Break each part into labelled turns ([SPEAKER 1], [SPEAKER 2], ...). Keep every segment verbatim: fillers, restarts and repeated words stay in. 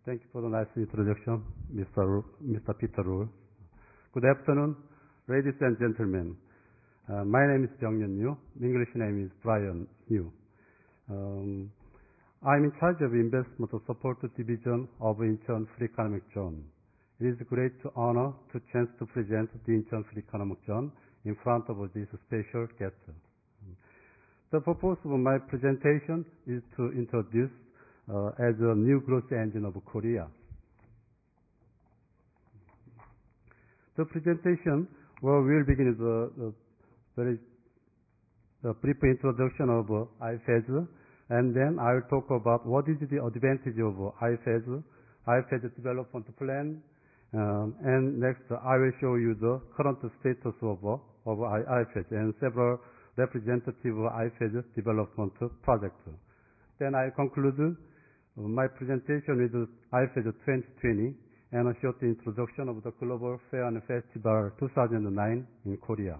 [SPEAKER 1] Thank you for the nice introduction, Mister Ru, Mister Peter Ru. Good afternoon, ladies and gentlemen. Uh, my name is Byung-Yun Yu. English name is Brian Yu. Um, I'm in charge of investment support division of Incheon Free Economic Zone. It is a great honor to chance to present the Incheon Free Economic Zone in front of this special guest. The purpose of my presentation is to introduce uh, as a new growth engine of Korea. The presentation well, will begin with a, a very a brief introduction of uh, I F E Z, and then I will talk about what is the advantage of uh, I F E Z, I F E Z development plan, um, and next uh, I will show you the current status of, uh, of I F E Z and several representative I F E Z development projects. Then I conclude uh, my presentation with I F E Z twenty twenty and a short introduction of the Global Fair and Festival two thousand nine in Korea.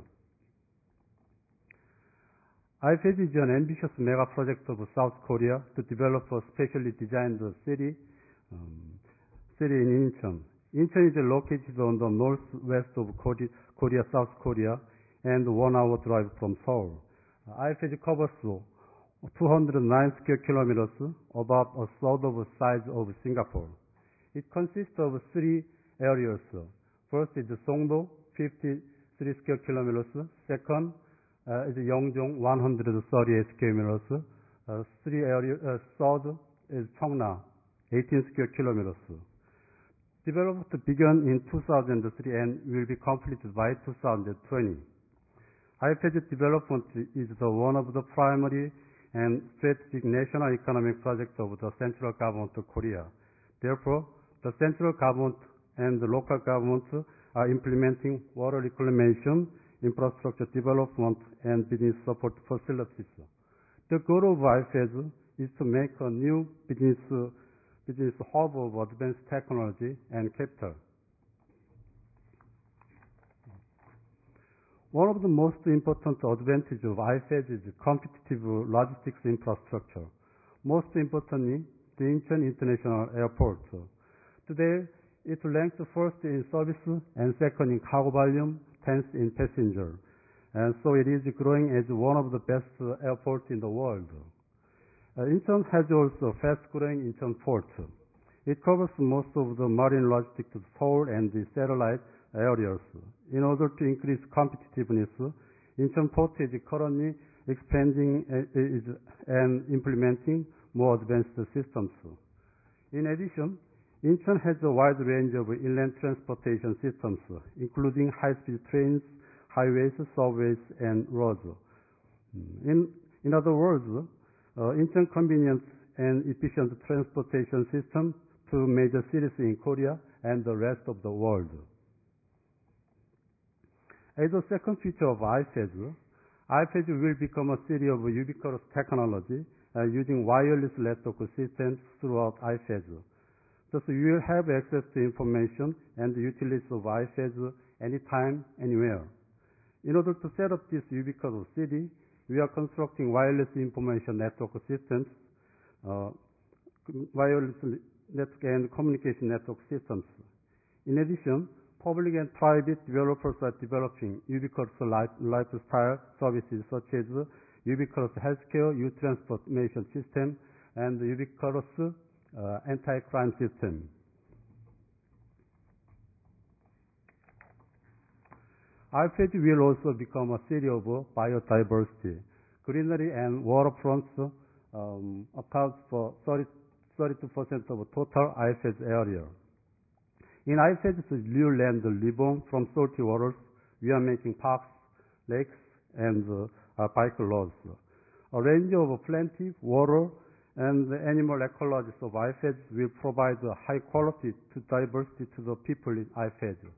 [SPEAKER 1] I F E Z is an ambitious mega project of South Korea to develop a specially designed city, um, city in Incheon. Incheon is located on the northwest of Korea, Korea, South Korea, and one hour drive from Seoul. I F E Z covers two hundred nine square kilometers, about a third of the size of Singapore. It consists of three areas. First is Songdo, fifty-three square kilometers. Second uh, is Yeongjong, one hundred thirty-eight square kilometers. Uh, three area, uh, third is Cheongna, eighteen square kilometers. Development began in two thousand three and will be completed by two thousand twenty. I F E Z development is the one of the primary and strategic national economic projects of the central government of Korea. Therefore, the central government and the local government are implementing water reclamation, infrastructure development, and business support facilities. The goal of I F E Z is to make a new business, uh, business hub of advanced technology and capital. One of the most important advantages of I F E Z is competitive logistics infrastructure. Most importantly, the Incheon International Airport. Today, it ranks first in service and second in cargo volume, tenth in passenger. And so it is growing as one of the best airports in the world. Uh, Incheon has also fast-growing Incheon Port. It covers most of the marine logistics to Seoul and the satellite areas. In order to increase competitiveness, Incheon Port is currently expanding and implementing more advanced systems. In addition, Incheon has a wide range of inland transportation systems, including high-speed trains, highways, subways, and roads. In, in other words, uh, Incheon convenient and efficient transportation system to major cities in Korea and the rest of the world. As a second feature of I F E Z, I F E Z will become a city of ubiquitous technology uh, using wireless network systems throughout I F E Z. Thus, you will have access to information and the utilities of I F E Z anytime, anywhere. In order to set up this ubiquitous city, we are constructing wireless information network systems, uh, wireless network and communication network systems. In addition, public and private developers are developing ubiquitous life, lifestyle services such as ubiquitous healthcare, youth transportation system, and ubiquitous uh, anti-crime system. I F E Z will also become a city of biodiversity. Greenery and waterfronts um, account for thirty-two percent of total I F E Z area. In I F E Z's new land, Libong, from salty waters, we are making parks, lakes, and uh, bike roads. A range of plenty, water, and the animal ecologies of I F E Z will provide a high quality to diversity to the people in I F E Z.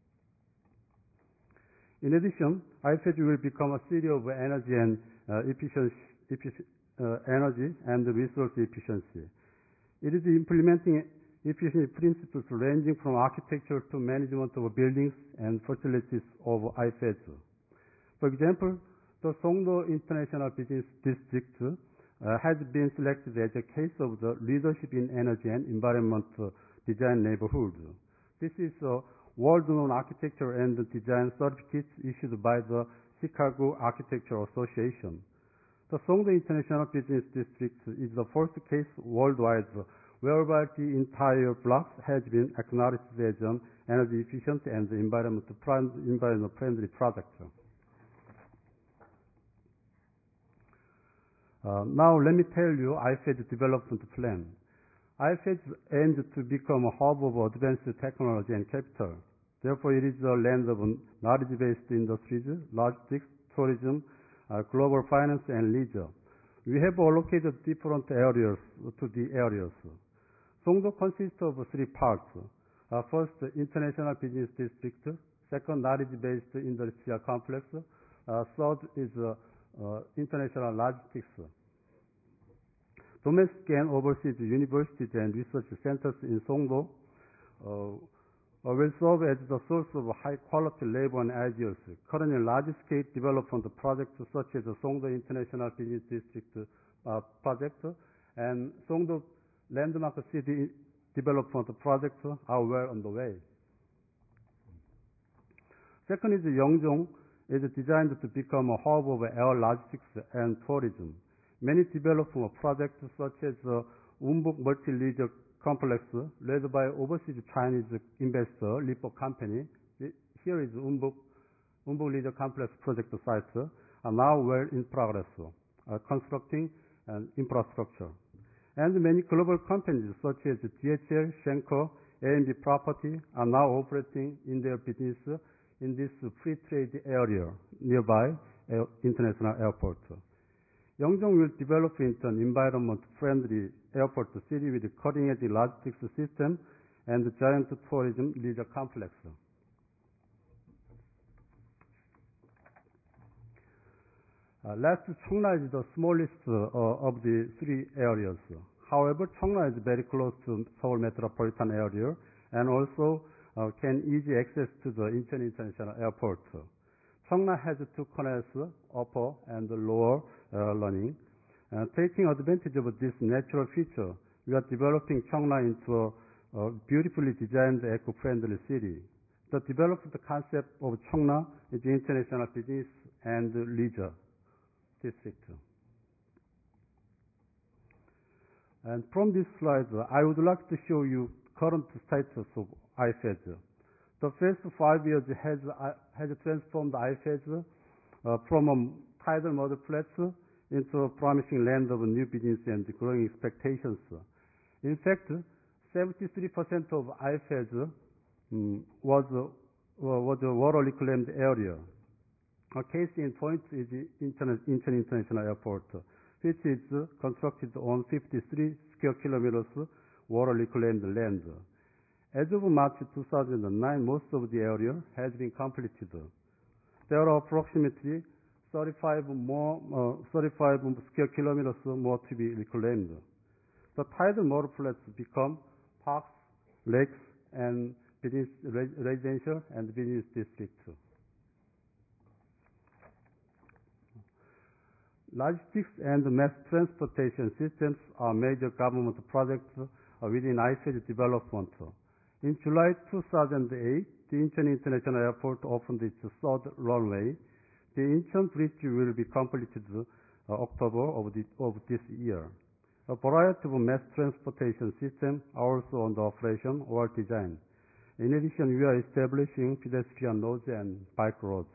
[SPEAKER 1] In addition, I F E Z will become a city of energy and uh, efficiency, effic uh, energy and resource efficiency. It is implementing efficiency principles ranging from architecture to management of buildings and facilities of I F E Z. For example, the Songdo International Business District uh, has been selected as a case of the leadership in energy and environment design neighborhood. This is a world-known architecture and design certificate issued by the Chicago Architecture Association. The Songdo International Business District is the first case worldwide whereby the entire block has been acknowledged as an energy efficient and environment-friendly project. Uh, now let me tell you I F E D development plan. I F E D aims to become a hub of advanced technology and capital. Therefore, it is a land of knowledge-based industries, logistics, tourism, uh, global finance, and leisure. We have allocated different areas to the areas. Songdo consists of three parts. Uh, first, international business district. Second, knowledge-based industrial complex. Uh, third is uh, uh, international logistics. Domestic and overseas universities and research centers in Songdo uh, will serve as the source of high-quality labor and ideas. Currently, large-scale development projects such as the Songdo International Business District uh, project and Songdo Landmark City development projects are well underway. Second is Yeongjong is designed to become a hub of air logistics and tourism. Many development projects such as the Umbuk Multi-Leisure Complex led by overseas Chinese investor Lippo Company. Here is Umbuk, Umbuk Leisure Complex project site are now well in progress, uh, constructing an infrastructure. And many global companies such as D H L, Schenker, A and B Property are now operating in their business in this free trade area nearby uh, international airport. Yeongjong will develop into an environment-friendly airport city with a cutting-edge logistics system and a giant tourism leisure complex. Uh, last, Cheongna is the smallest uh, of the three areas. However, Cheongna is very close to Seoul metropolitan area and also uh, can easy access to the Incheon International Airport. Cheongna has two canals, upper and lower uh, running. Uh, taking advantage of this natural feature, we are developing Cheongna into a, a beautifully designed eco-friendly city. The development concept of Cheongna is international business and leisure district. And from this slide, I would like to show you current status of I F E D. The first five years has, uh, has transformed I F E D uh, from a tidal mud flats into a promising land of new business and growing expectations. In fact, seventy-three percent of I F E D um, was, uh, was a water reclaimed area. A case in point is Incheon International Airport, which is uh, constructed on fifty-three square kilometers water reclaimed land. As of March two thousand nine, most of the area has been completed. There are approximately thirty-five more, uh, thirty-five square kilometers more to be reclaimed. The tidal mud flats become parks, lakes, and business, residential and business districts. Logistics and mass transportation systems are major government projects within I F E D development. In July two thousand eight, the Incheon International Airport opened its third runway. The Incheon Bridge will be completed uh, October of, the, of this year. A variety of mass transportation systems are also under operation or design. In addition, we are establishing pedestrian nodes and bike roads.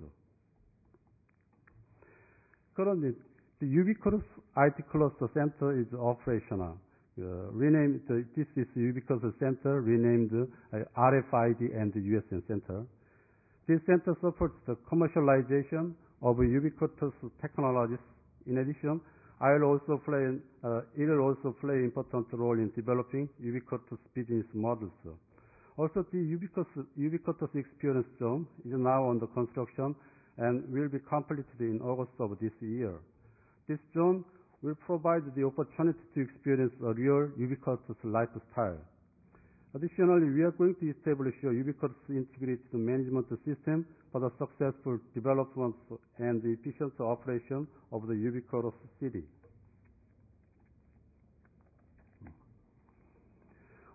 [SPEAKER 1] Currently, the Ubiquitous I T Cluster Center is operational. Uh, renamed, uh, this is Ubiquitous Center, renamed uh, R F I D and the U S N Center. This center supports the commercialization of ubiquitous technologies. In addition, I will also play, uh, it will also play an important role in developing ubiquitous business models. Also, the Ubiquitous, ubiquitous Experience Zone is now under construction and will be completed in August of this year. This zone will provide the opportunity to experience a real ubiquitous lifestyle. Additionally, we are going to establish a ubiquitous integrated management system for the successful development and the efficient operation of the ubiquitous city.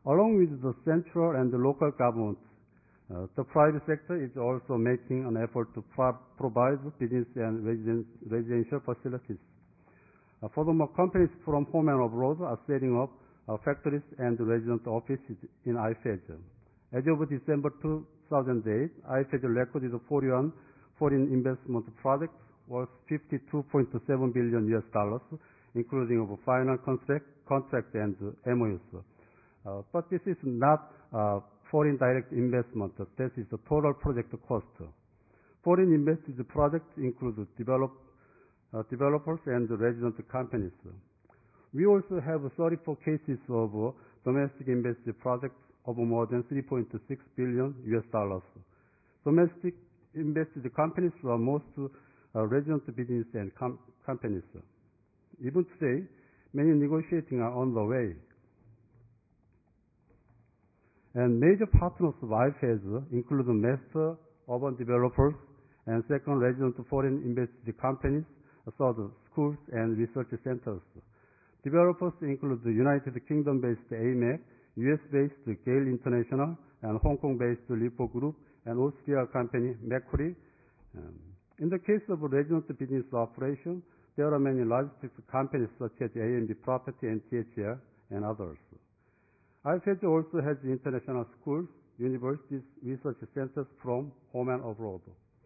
[SPEAKER 1] Along with the central and the local government, uh, the private sector is also making an effort to pro provide business and residence, residential facilities. Uh, furthermore, companies from home and abroad are setting up uh, factories and resident offices in I F E D. As of December two thousand eight, I F E D recorded forty-one foreign investment projects worth fifty-two point seven billion U S dollars, including of final contract, contract and uh, M O Us. Uh, but this is not uh, foreign direct investment. This is the total project cost. Foreign invested projects include develop, uh, developers and resident companies. We also have thirty-four cases of uh, domestic invested projects of more than three point six billion U S dollars. Domestic invested companies are most uh, resident business and com companies. Even today, many negotiating are on the way. And major partners of I F E D include master urban developers and second resident foreign invested companies, third schools and research centers. Developers include the United Kingdom-based A M E C, U S-based Gale International, and Hong Kong-based Lipo Group, and Austria company Macquarie. Um, in the case of resident business operation, there are many logistics companies such as A M B Property and T H L and others. I F E D also has international schools, universities, research centers from home and abroad.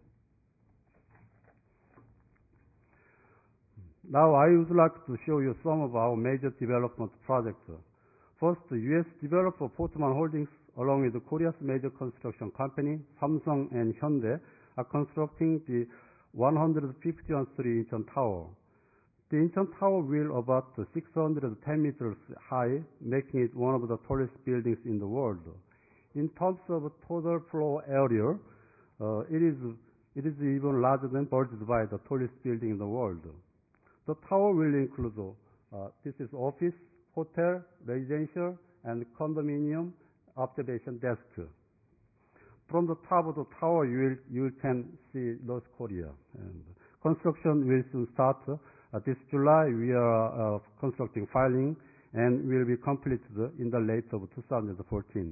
[SPEAKER 1] Now I would like to show you some of our major development projects. First, U S developer Portman Holdings, along with Korea's major construction company, Samsung and Hyundai, are constructing the one hundred fifty-one story Incheon Tower. The Incheon Tower will about six hundred ten meters high, making it one of the tallest buildings in the world. In terms of total floor area, uh, it is it is even larger than Burj Dubai, the tallest building in the world. The tower will include uh, this is office, hotel, residential, and condominium observation desk. From the top of the tower, you will, you can see North Korea. And construction will soon start. Uh, this July, we are uh, constructing filing and will be completed in the late of two thousand fourteen.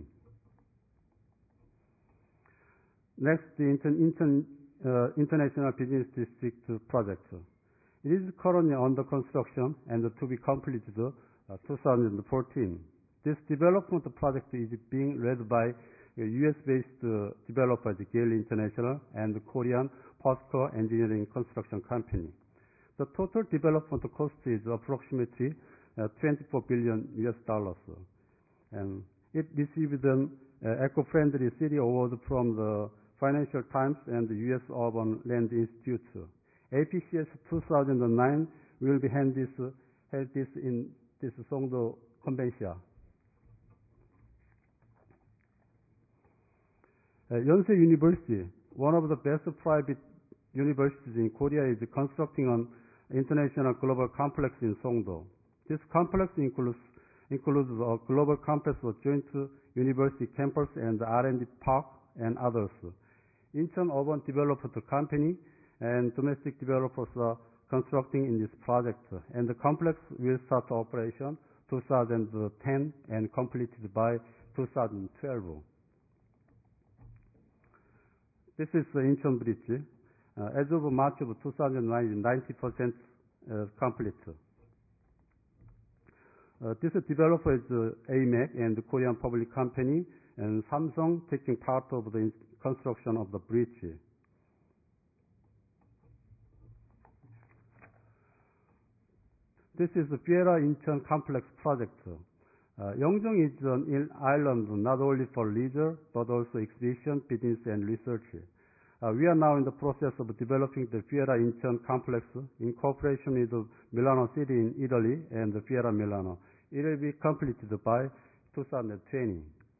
[SPEAKER 1] Next, the inter inter uh, International Business District project. It is currently under construction and to be completed uh, two thousand fourteen. This development project is being led by a U S-based uh, developer, the Gale International, and the Korean POSCO Engineering Construction Company. The total development cost is approximately uh, twenty-four billion U S dollars. And it received an uh, eco-friendly city award from the Financial Times and the U S Urban Land Institute. A P C S two thousand nine will be held this, uh, held this in this Songdo Convention. Uh, Yonsei University, one of the best private universities in Korea, is constructing an international global complex in Songdo. This complex includes includes a global campus of joint university campus and R and D park and others. Incheon Urban Development Company and domestic developers are constructing in this project, and the complex will start operation two thousand ten and completed by two thousand twelve. This is the Incheon Bridge. Uh, as of March of two thousand nine, ninety percent uh, complete. Uh, this developer is uh, A M E C and the Korean public company, and Samsung taking part of the construction of the bridge. This is the Fiera Incheon Complex project. Uh, Yeongjong is an island not only for leisure, but also exhibition, business, and research. Uh, we are now in the process of developing the Fiera Incheon Complex in cooperation with the Milano City in Italy and the Fiera Milano. It will be completed by two thousand twenty.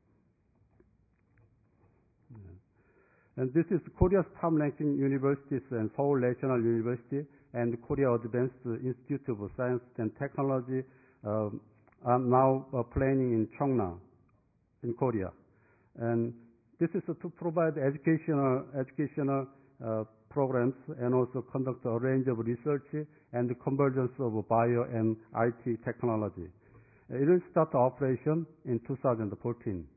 [SPEAKER 1] And this is Korea's top-ranking universities and Seoul National University and Korea Advanced Institute of Science and Technology um, are now uh, planning in Cheongna, in Korea. And this is uh, to provide educational educational uh, programs and also conduct a range of research and the convergence of bio and I T technology. It will start operation in two thousand fourteen.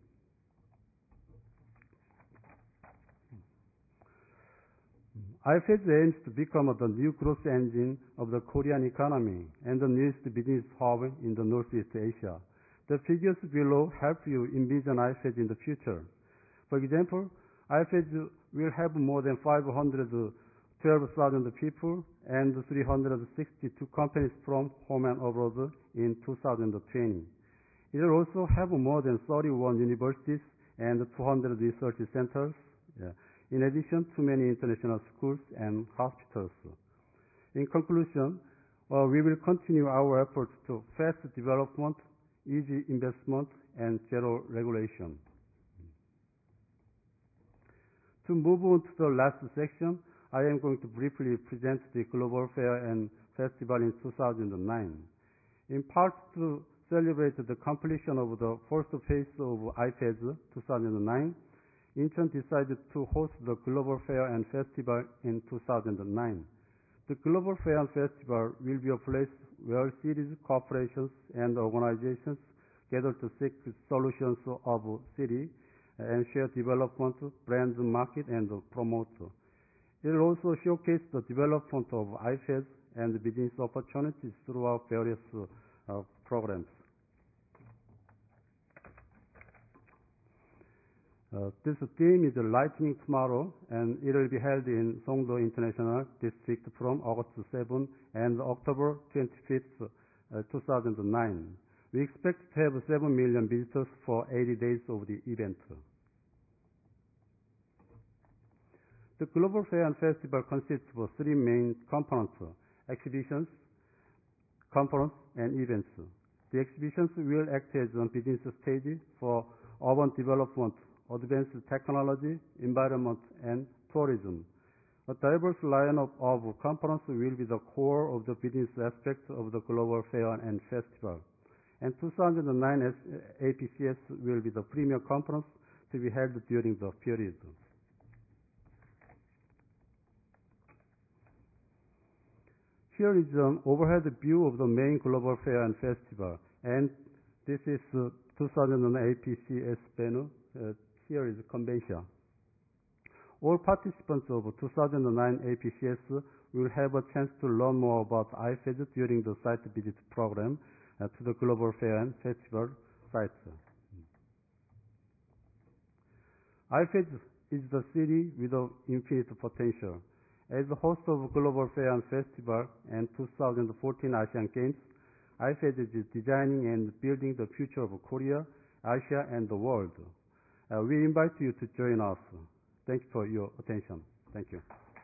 [SPEAKER 1] iFED aims to become the new growth engine of the Korean economy and the newest business hub in the Northeast Asia. The figures below help you envision iFED in the future. For example, iFED will have more than five hundred twelve thousand people and three hundred sixty-two companies from home and abroad in two thousand twenty. It will also have more than thirty-one universities and two hundred research centers, yeah, in addition to many international schools and hospitals. In conclusion, uh, we will continue our efforts to fast development, easy investment, and zero regulation. To move on to the last section, I am going to briefly present the Global Fair and Festival in two thousand nine. In part to celebrate the completion of the first phase of iFED two thousand nine, Incheon decided to host the Global Fair and Festival in two thousand nine. The Global Fair and Festival will be a place where cities, corporations, and organizations gather to seek solutions of city and share development, brand, market, and promote. It will also showcase the development of iFED and business opportunities throughout various uh, programs. Uh, this theme is Lightning Tomorrow, and it will be held in Songdo International District from August seventh and October twenty-fifth, uh, two thousand nine. We expect to have seven million visitors for eighty days of the event. The Global Fair and Festival consists of three main components: exhibitions, conference, and events. The exhibitions will act as a business stage for urban development, advanced technology, environment, and tourism. A diverse lineup of conferences will be the core of the business aspect of the Global Fair and Festival. And two thousand nine A P C S will be the premier conference to be held during the period. Here is an overhead view of the main Global Fair and Festival, and this is uh, two thousand A P C S banner. Uh, here is convention. All participants of two thousand nine A P C S will have a chance to learn more about iFED during the site visit program uh, to the Global Fair and Festival sites. iFED is the city with an infinite potential. As the host of Global Fair and Festival and two thousand fourteen Asian Games, iFED is designing and building the future of Korea, Asia, and the world. Uh, we invite you to join us. Thank you for your attention. Thank you.